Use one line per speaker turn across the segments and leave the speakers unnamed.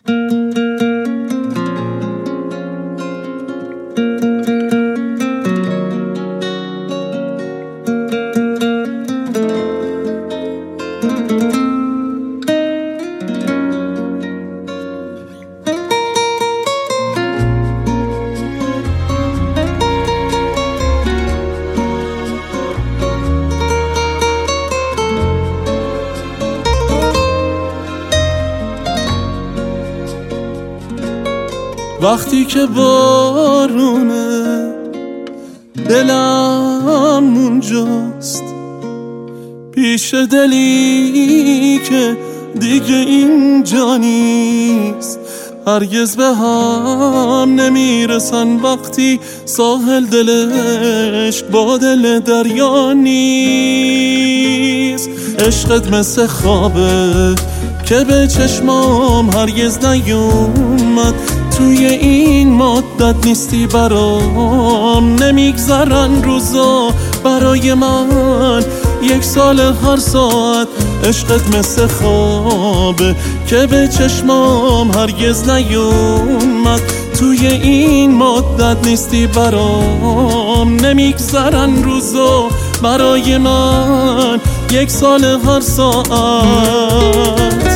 وقتی که بارونه دلم اونجاست، پیش دلی که دیگه اینجا نیست. هرگز به هم نمیرسن وقتی ساحل دلش با دل دریا نیست. عشقت مثل خوابه که به چشمام هرگز نیومد، توی این مدت نیستی برام. نمیگذرن روزا برای من، 1 سال هر ساعت. عشقت مثل خوابه که به چشمام هرگز نیومد، توی این مدت نیستی برام. نمیگذرن روزا برای من، 1 سال هر ساعت.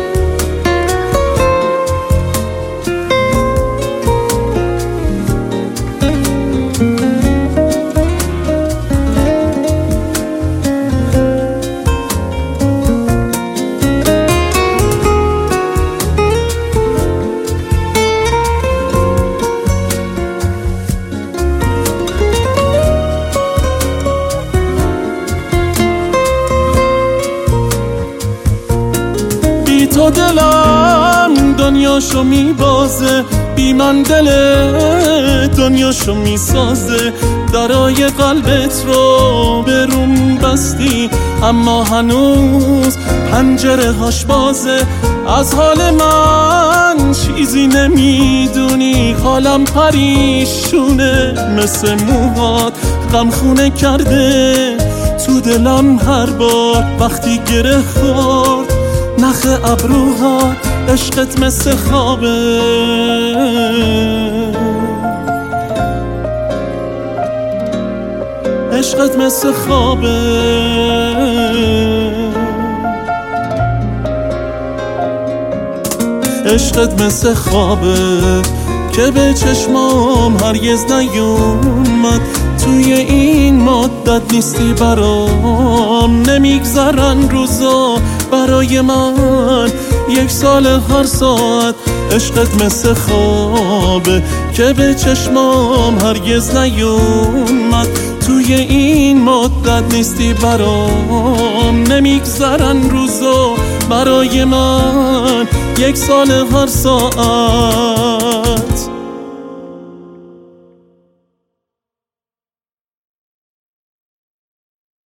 تو دلم دنیاشو میبازه، بی من دل دنیاشو میسازه. درای قلبت رو به روم بستی، اما هنوز پنجره هاش بازه. از حال من چیزی نمیدونی، حالم پریشونه مثل موهات. غمخونه کرده تو دلم هر بار وقتی گره خورد نخ ابروها. عشقت مثل خوابه، عشقت مثل خوابه. عشقت مثل خوابه که به چشمام هرگز نیومد، توی این مدت نیستی برام. نمیگذرن روزا برای من، 1 سال هر ساعت. عشقت مثل خوابه که به چشمام هرگز نیومد، توی این مدت نیستی برام. نمیگذرن روزا برای من، 1 سال هر ساعت.